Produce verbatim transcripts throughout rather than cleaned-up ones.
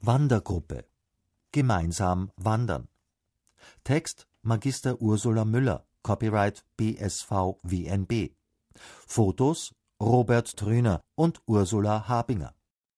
Wandergruppe. Gemeinsam wandern. Text Magister Ursula Müller, Copyright B S V W N B. Fotos Robert Trüner und Ursula Habinger.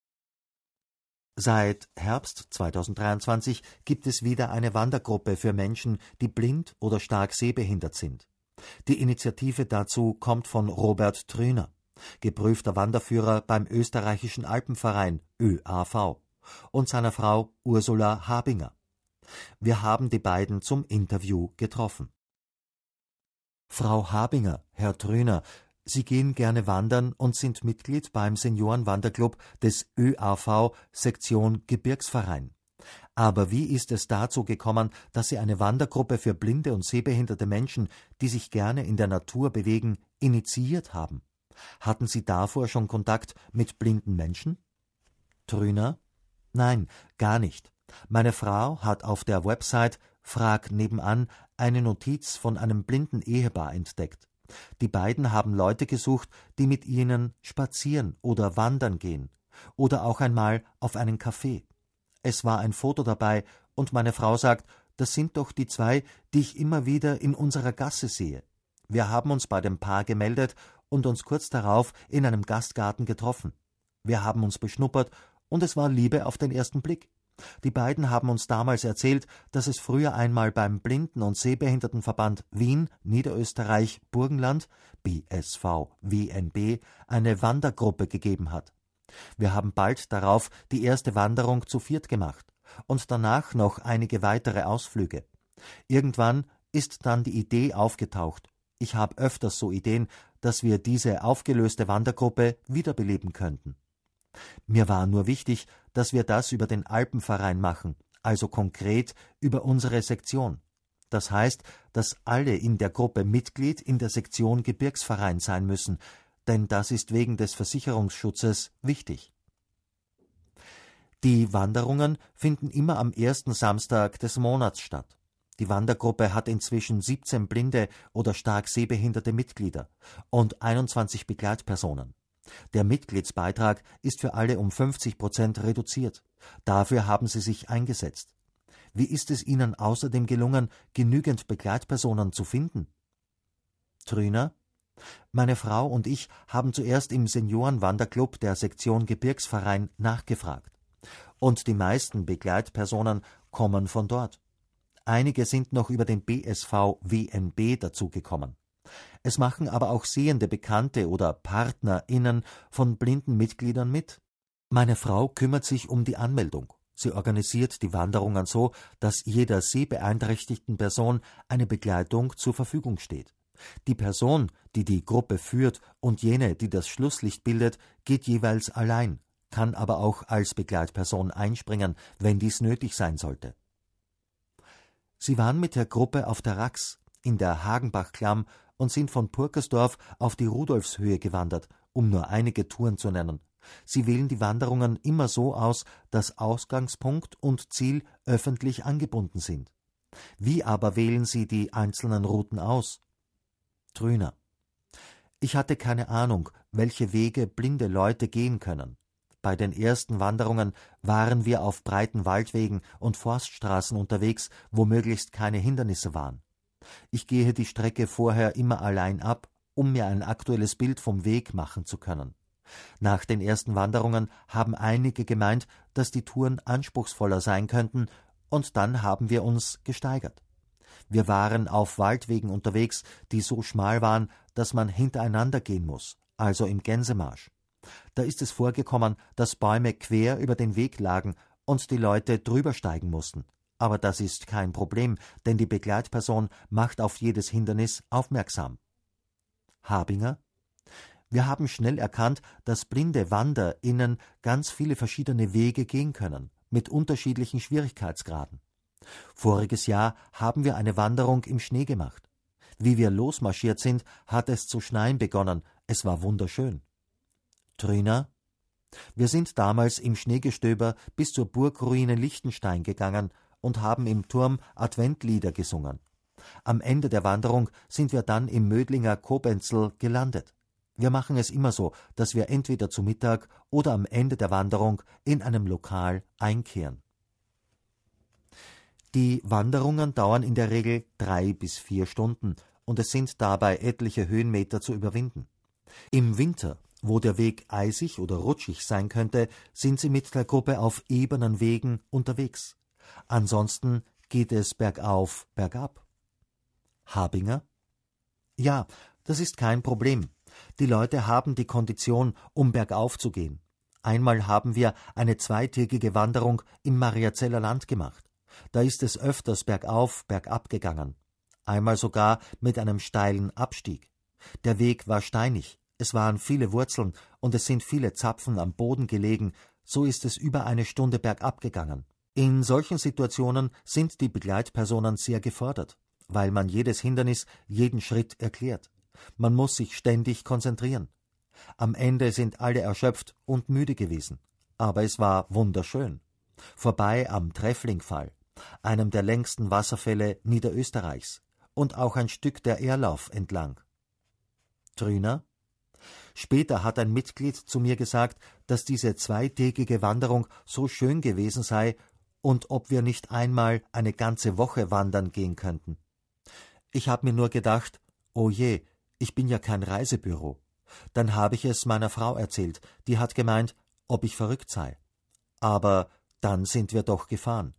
Seit Herbst zweitausenddreiundzwanzig gibt es wieder eine Wandergruppe für Menschen, die blind oder stark sehbehindert sind. Die Initiative dazu kommt von Robert Trüner, geprüfter Wanderführer beim österreichischen Alpenverein Ö A V, und seiner Frau Ursula Habinger. Wir haben die beiden zum Interview getroffen. Frau Habinger, Herr Trüner, Sie gehen gerne wandern und sind Mitglied beim Seniorenwanderclub des Ö A V Sektion Gebirgsverein. Aber wie ist es dazu gekommen, dass Sie eine Wandergruppe für blinde und sehbehinderte Menschen, die sich gerne in der Natur bewegen, initiiert haben? Hatten Sie davor schon Kontakt mit blinden Menschen? Trüner: Nein, gar nicht. Meine Frau hat auf der Website Frag nebenan eine Notiz von einem blinden Ehepaar entdeckt. Die beiden haben Leute gesucht, die mit ihnen spazieren oder wandern gehen oder auch einmal auf einen Kaffee. Es war ein Foto dabei und meine Frau sagt, das sind doch die zwei, die ich immer wieder in unserer Gasse sehe. Wir haben uns bei dem Paar gemeldet und uns kurz darauf in einem Gastgarten getroffen. Wir haben uns beschnuppert und es war Liebe auf den ersten Blick. Die beiden haben uns damals erzählt, dass es früher einmal beim Blinden- und Sehbehindertenverband Wien, Niederösterreich, Burgenland, B S V W N B, eine Wandergruppe gegeben hat. Wir haben bald darauf die erste Wanderung zu viert gemacht und danach noch einige weitere Ausflüge. Irgendwann ist dann die Idee aufgetaucht. Ich habe öfters so Ideen, dass wir diese aufgelöste Wandergruppe wiederbeleben könnten. Mir war nur wichtig, dass wir das über den Alpenverein machen, also konkret über unsere Sektion. Das heißt, dass alle in der Gruppe Mitglied in der Sektion Gebirgsverein sein müssen, denn das ist wegen des Versicherungsschutzes wichtig. Die Wanderungen finden immer am ersten Samstag des Monats statt. Die Wandergruppe hat inzwischen siebzehn blinde oder stark sehbehinderte Mitglieder und einundzwanzig Begleitpersonen. Der Mitgliedsbeitrag ist für alle um fünfzig Prozent reduziert. Dafür haben sie sich eingesetzt. Wie ist es Ihnen außerdem gelungen, genügend Begleitpersonen zu finden? Trüner: Meine Frau und ich haben zuerst im Seniorenwanderclub der Sektion Gebirgsverein nachgefragt. Und die meisten Begleitpersonen kommen von dort. Einige sind noch über den B S V W N B dazugekommen. Es machen aber auch sehende Bekannte oder PartnerInnen von blinden Mitgliedern mit. Meine Frau kümmert sich um die Anmeldung. Sie organisiert die Wanderungen so, dass jeder sehbeeinträchtigten Person eine Begleitung zur Verfügung steht. Die Person, die die Gruppe führt, und jene, die das Schlusslicht bildet, geht jeweils allein, kann aber auch als Begleitperson einspringen, wenn dies nötig sein sollte. Sie waren mit der Gruppe auf der Rax, in der Hagenbachklamm, und sind von Purkersdorf auf die Rudolfshöhe gewandert, um nur einige Touren zu nennen. Sie wählen die Wanderungen immer so aus, dass Ausgangspunkt und Ziel öffentlich angebunden sind. Wie aber wählen Sie die einzelnen Routen aus? Trüner: Ich hatte keine Ahnung, welche Wege blinde Leute gehen können. Bei den ersten Wanderungen waren wir auf breiten Waldwegen und Forststraßen unterwegs, wo möglichst keine Hindernisse waren. Ich gehe die Strecke vorher immer allein ab, um mir ein aktuelles Bild vom Weg machen zu können. Nach den ersten Wanderungen haben einige gemeint, dass die Touren anspruchsvoller sein könnten, und dann haben wir uns gesteigert. Wir waren auf Waldwegen unterwegs, die so schmal waren, dass man hintereinander gehen muss, also im Gänsemarsch. Da ist es vorgekommen, dass Bäume quer über den Weg lagen und die Leute drüber steigen mussten. Aber das ist kein Problem, denn die Begleitperson macht auf jedes Hindernis aufmerksam. Habinger: Wir haben schnell erkannt, dass blinde WanderInnen ganz viele verschiedene Wege gehen können, mit unterschiedlichen Schwierigkeitsgraden. Voriges Jahr haben wir eine Wanderung im Schnee gemacht. Wie wir losmarschiert sind, hat es zu schneien begonnen. Es war wunderschön. Trüner: Wir sind damals im Schneegestöber bis zur Burgruine Liechtenstein gegangen und haben im Turm Adventlieder gesungen. Am Ende der Wanderung sind wir dann im Mödlinger Kobenzl gelandet. Wir machen es immer so, dass wir entweder zu Mittag oder am Ende der Wanderung in einem Lokal einkehren. Die Wanderungen dauern in der Regel drei bis vier Stunden und es sind dabei etliche Höhenmeter zu überwinden. Im Winter, wo der Weg eisig oder rutschig sein könnte, sind sie mit der Gruppe auf ebenen Wegen unterwegs. Ansonsten geht es bergauf, bergab. Habinger? Ja, das ist kein Problem. Die Leute haben die Kondition, um bergauf zu gehen. Einmal haben wir eine zweitägige Wanderung im Mariazeller Land gemacht. Da ist es öfters bergauf, bergab gegangen. Einmal sogar mit einem steilen Abstieg. Der Weg war steinig, es waren viele Wurzeln und es sind viele Zapfen am Boden gelegen, so ist es über eine Stunde bergab gegangen. In solchen Situationen sind die Begleitpersonen sehr gefordert, weil man jedes Hindernis, jeden Schritt erklärt. Man muss sich ständig konzentrieren. Am Ende sind alle erschöpft und müde gewesen. Aber es war wunderschön. Vorbei am Trefflingfall, einem der längsten Wasserfälle Niederösterreichs, und auch ein Stück der Erlauf entlang. Trüner? Später hat ein Mitglied zu mir gesagt, dass diese zweitägige Wanderung so schön gewesen sei und ob wir nicht einmal eine ganze Woche wandern gehen könnten. Ich habe mir nur gedacht, oh je, ich bin ja kein Reisebüro. Dann habe ich es meiner Frau erzählt, die hat gemeint, ob ich verrückt sei. Aber dann sind wir doch gefahren.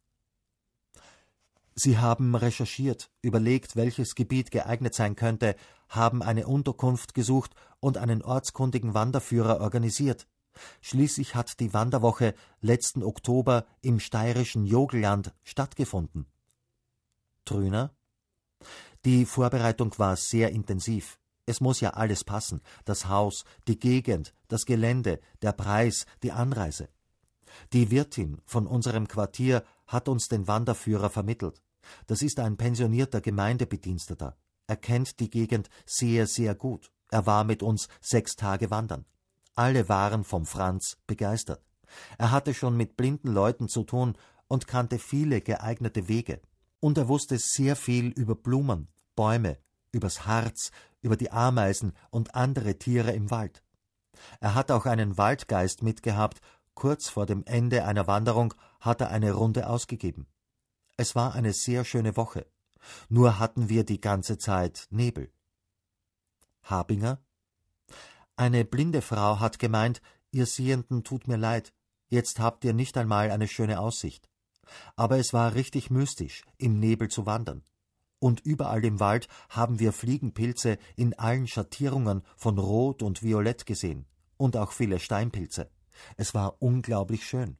Sie haben recherchiert, überlegt, welches Gebiet geeignet sein könnte, haben eine Unterkunft gesucht und einen ortskundigen Wanderführer organisiert. Schließlich hat die Wanderwoche letzten Oktober im steirischen Jogelland stattgefunden. Trüner? Die Vorbereitung war sehr intensiv. Es muss ja alles passen, das Haus, die Gegend, das Gelände, der Preis, die Anreise. Die Wirtin von unserem Quartier hat uns den Wanderführer vermittelt. Das ist ein pensionierter Gemeindebediensteter. Er kennt die Gegend sehr, sehr gut. Er war mit uns sechs Tage wandern. Alle waren vom Franz begeistert. Er hatte schon mit blinden Leuten zu tun und kannte viele geeignete Wege. Und er wusste sehr viel über Blumen, Bäume, übers Harz, über die Ameisen und andere Tiere im Wald. Er hat auch einen Waldgeist mitgehabt. Kurz vor dem Ende einer Wanderung hat er eine Runde ausgegeben. Es war eine sehr schöne Woche. Nur hatten wir die ganze Zeit Nebel. Habinger? Eine blinde Frau hat gemeint, ihr Sehenden tut mir leid, jetzt habt ihr nicht einmal eine schöne Aussicht. Aber es war richtig mystisch, im Nebel zu wandern. Und überall im Wald haben wir Fliegenpilze in allen Schattierungen von Rot und Violett gesehen und auch viele Steinpilze. Es war unglaublich schön.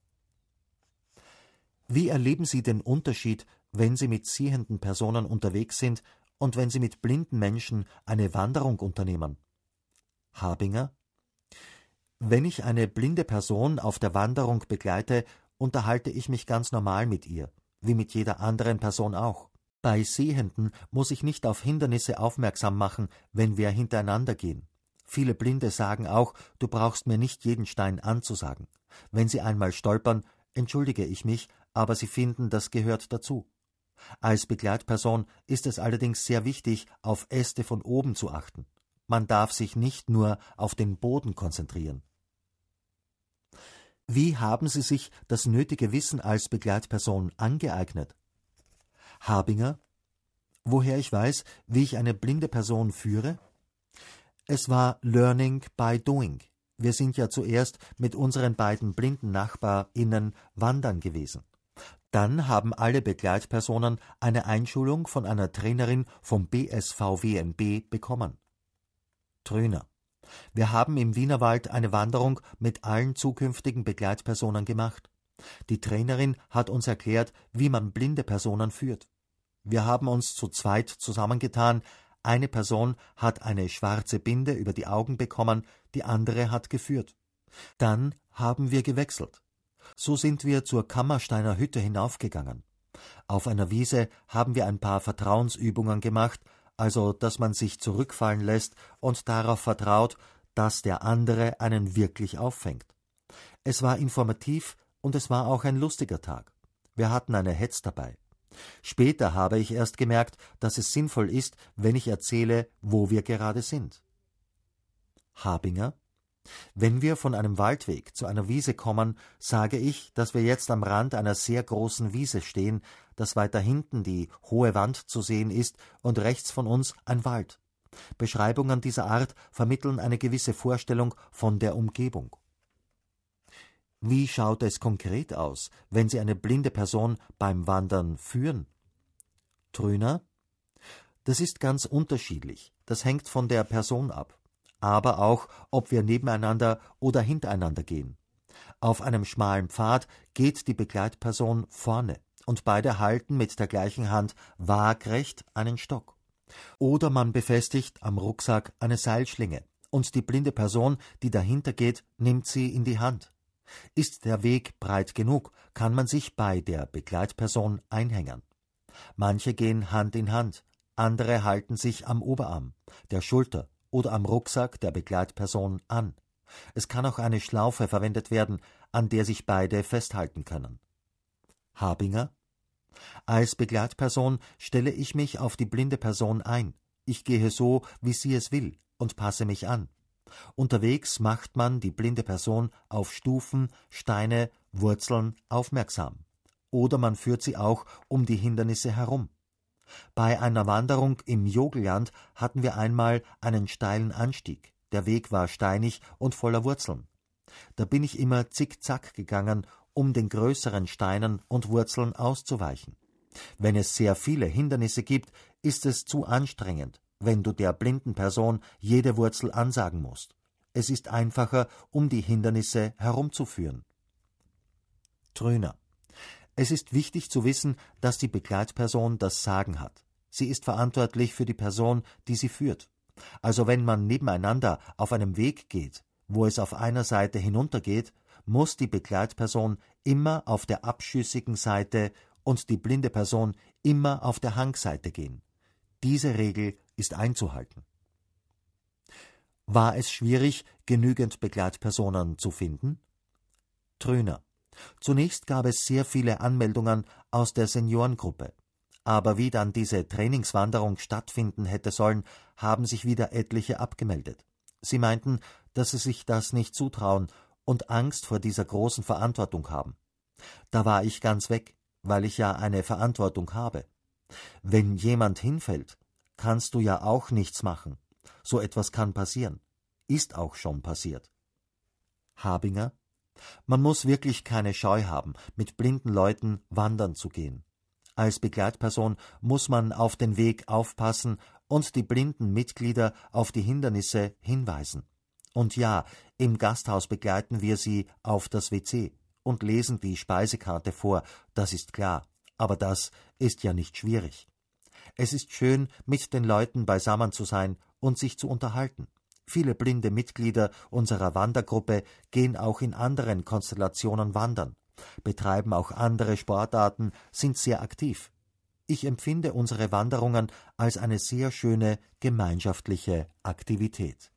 Wie erleben Sie den Unterschied, wenn Sie mit sehenden Personen unterwegs sind und wenn Sie mit blinden Menschen eine Wanderung unternehmen? Habinger? Wenn ich eine blinde Person auf der Wanderung begleite, unterhalte ich mich ganz normal mit ihr, wie mit jeder anderen Person auch. Bei Sehenden muss ich nicht auf Hindernisse aufmerksam machen, wenn wir hintereinander gehen. Viele Blinde sagen auch, du brauchst mir nicht jeden Stein anzusagen. Wenn sie einmal stolpern, entschuldige ich mich, aber sie finden, das gehört dazu. Als Begleitperson ist es allerdings sehr wichtig, auf Äste von oben zu achten. Man darf sich nicht nur auf den Boden konzentrieren. Wie haben Sie sich das nötige Wissen als Begleitperson angeeignet? Habinger? Woher ich weiß, wie ich eine blinde Person führe? Es war Learning by Doing. Wir sind ja zuerst mit unseren beiden blinden NachbarInnen wandern gewesen. Dann haben alle Begleitpersonen eine Einschulung von einer Trainerin vom B S V W N B bekommen. Tröner. Wir haben im Wienerwald eine Wanderung mit allen zukünftigen Begleitpersonen gemacht. Die Trainerin hat uns erklärt, wie man blinde Personen führt. Wir haben uns zu zweit zusammengetan. Eine Person hat eine schwarze Binde über die Augen bekommen, die andere hat geführt. Dann haben wir gewechselt. So sind wir zur Kammersteiner Hütte hinaufgegangen. Auf einer Wiese haben wir ein paar Vertrauensübungen gemacht, also dass man sich zurückfallen lässt und darauf vertraut, dass der andere einen wirklich auffängt. Es war informativ und es war auch ein lustiger Tag. Wir hatten eine Hetz dabei. Später habe ich erst gemerkt, dass es sinnvoll ist, wenn ich erzähle, wo wir gerade sind. Habinger: Wenn wir von einem Waldweg zu einer Wiese kommen, sage ich, dass wir jetzt am Rand einer sehr großen Wiese stehen, dass weiter hinten die hohe Wand zu sehen ist und rechts von uns ein Wald. Beschreibungen dieser Art vermitteln eine gewisse Vorstellung von der Umgebung. Wie schaut es konkret aus, wenn Sie eine blinde Person beim Wandern führen? Trüner: Das ist ganz unterschiedlich. Das hängt von der Person ab. Aber auch, ob wir nebeneinander oder hintereinander gehen. Auf einem schmalen Pfad geht die Begleitperson vorne und beide halten mit der gleichen Hand waagrecht einen Stock. Oder man befestigt am Rucksack eine Seilschlinge und die blinde Person, die dahinter geht, nimmt sie in die Hand. Ist der Weg breit genug, kann man sich bei der Begleitperson einhängen. Manche gehen Hand in Hand, andere halten sich am Oberarm, der Schulter oder am Rucksack der Begleitperson an. Es kann auch eine Schlaufe verwendet werden, an der sich beide festhalten können. Habinger: Als Begleitperson stelle ich mich auf die blinde Person ein. Ich gehe so, wie sie es will, und passe mich an. Unterwegs macht man die blinde Person auf Stufen, Steine, Wurzeln aufmerksam. Oder man führt sie auch um die Hindernisse herum. Bei einer Wanderung im Jogelland hatten wir einmal einen steilen Anstieg. Der Weg war steinig und voller Wurzeln. Da bin ich immer zickzack gegangen, um den größeren Steinen und Wurzeln auszuweichen. Wenn es sehr viele Hindernisse gibt, ist es zu anstrengend, wenn du der blinden Person jede Wurzel ansagen musst. Es ist einfacher, um die Hindernisse herumzuführen. Trüner: Es ist wichtig zu wissen, dass die Begleitperson das Sagen hat. Sie ist verantwortlich für die Person, die sie führt. Also wenn man nebeneinander auf einem Weg geht, wo es auf einer Seite hinuntergeht, muss die Begleitperson immer auf der abschüssigen Seite und die blinde Person immer auf der Hangseite gehen. Diese Regel ist einzuhalten. War es schwierig, genügend Begleitpersonen zu finden? Trüner: Zunächst gab es sehr viele Anmeldungen aus der Seniorengruppe. Aber wie dann diese Trainingswanderung stattfinden hätte sollen, haben sich wieder etliche abgemeldet. Sie meinten, dass sie sich das nicht zutrauen und Angst vor dieser großen Verantwortung haben. Da war ich ganz weg, weil ich ja eine Verantwortung habe. Wenn jemand hinfällt, kannst du ja auch nichts machen. So etwas kann passieren. Ist auch schon passiert. Habinger: Man muss wirklich keine Scheu haben, mit blinden Leuten wandern zu gehen. Als Begleitperson muss man auf den Weg aufpassen und die blinden Mitglieder auf die Hindernisse hinweisen. Und ja, im Gasthaus begleiten wir sie auf das W C und lesen die Speisekarte vor, das ist klar, aber das ist ja nicht schwierig. Es ist schön, mit den Leuten beisammen zu sein und sich zu unterhalten. Viele blinde Mitglieder unserer Wandergruppe gehen auch in anderen Konstellationen wandern, betreiben auch andere Sportarten, sind sehr aktiv. Ich empfinde unsere Wanderungen als eine sehr schöne gemeinschaftliche Aktivität.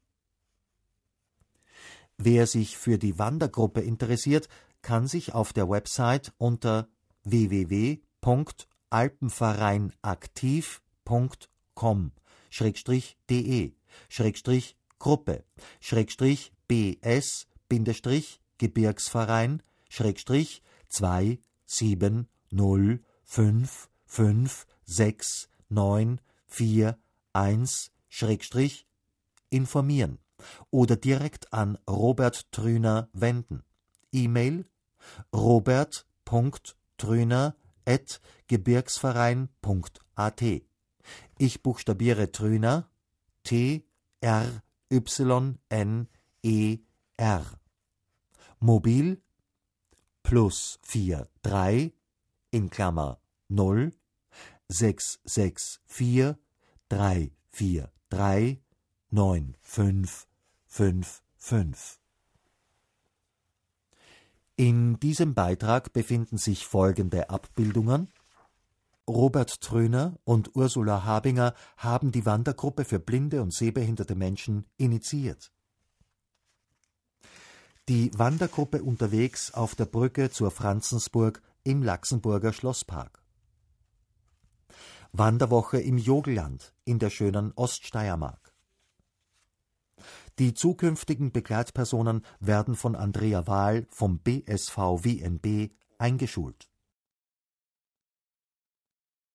Wer sich für die Wandergruppe interessiert, kann sich auf der Website unter w w w punkt alpenvereinaktiv punkt com schrägstrich de schrägstrich Gruppe schrägstrich bs Bindestrich Gebirgsverein Schrägstrich zwei sieben null fünf fünf sechs neun vier eins Schrägstrich informieren oder direkt an Robert Trüner wenden. E-Mail robert punkt trüner at gebirgsverein punkt a t. Ich buchstabiere Trüner T R Y N E R. Mobil plus vier drei in Klammer null sechs sechs vier drei vier drei neun fünf fünf fünf. In diesem Beitrag befinden sich folgende Abbildungen. Robert Trüner und Ursula Habinger haben die Wandergruppe für blinde und sehbehinderte Menschen initiiert. Die Wandergruppe unterwegs auf der Brücke zur Franzensburg im Laxenburger Schlosspark. Wanderwoche im Jogelland in der schönen Oststeiermark. Die zukünftigen Begleitpersonen werden von Andrea Wahl vom B S V W N B eingeschult.